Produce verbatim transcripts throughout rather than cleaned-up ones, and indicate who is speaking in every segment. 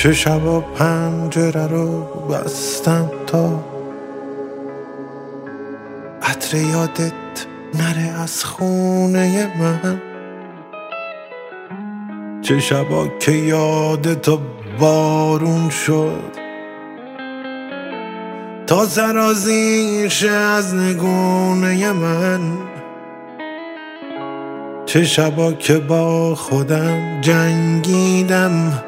Speaker 1: چه شبا پنجره رو بستم تا عطر یادت نره از خونه من، چه شبا که یادتو بارون شد تا سرازیر شه از نگونه من، چه شبا که با خودم جنگیدم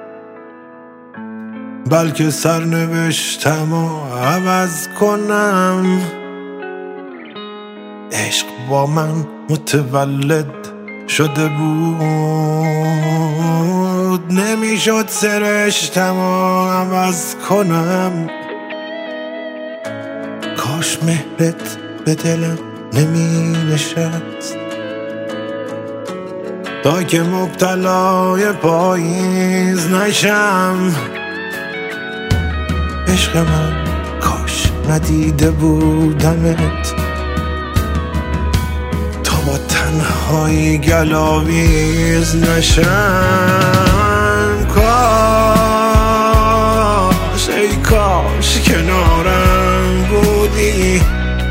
Speaker 1: بلکه سرنوشتم و عوض کنم. عشق با من متولد شده بود، نمیشد سرشتم و عوض کنم. کاش مهرت به دلم نمی نشست تا که مبتلای پاییز نشم. عشق من کاش ندیده بودمت تا با تنهایی گلاویز نشم. کاش ای کاش کنارم بودی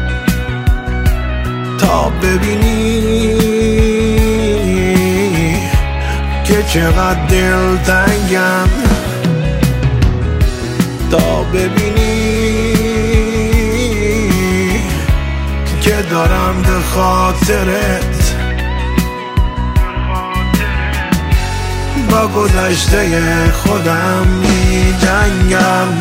Speaker 1: تا ببینی که چقدر دلتنگم، تا ببینی که دارم به خاطرت با گذشته خودم می جنگم.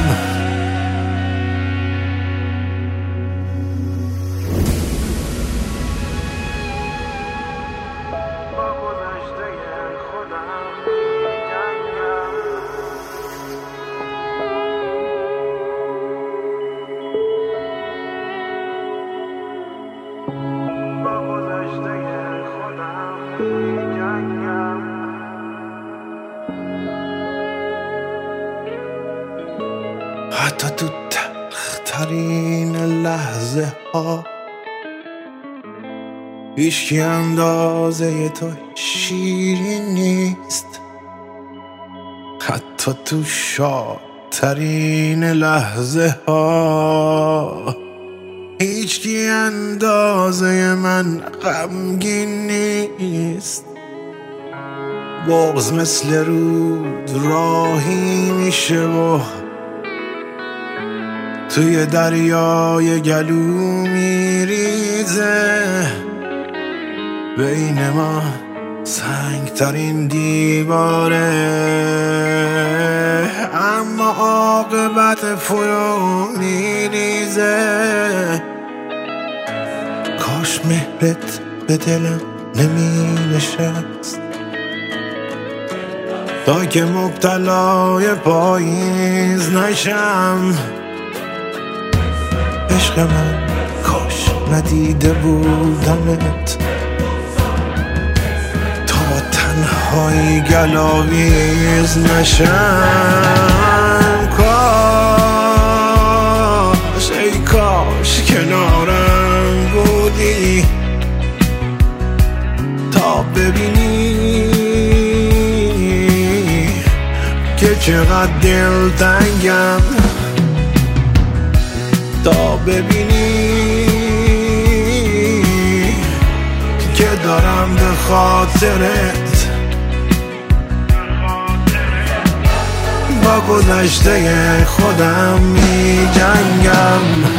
Speaker 1: حتی تو تلخترین لحظه ها هیچکی اندازه تو شیرین نیست، حتی تو شادترین لحظه ها هیچکی اندازه من غمگین نیست. بغض مثل رود راهی میشه و توی دریای گلو میریزه، بین ما سنگترین دیواره اما عاقبت فرو میریزه. کاش مهرت به دلم نمی نشست تا که مبتلای پاییز نشم. عشق من کاش ندیده بودمت تا تنهایی گلاویز نشم. کاش ای کاش کنارم بودی تا ببینی که چقدر دلتنگم، تا ببینی که دارم به خاطرت با گذشته خودم می جنگم.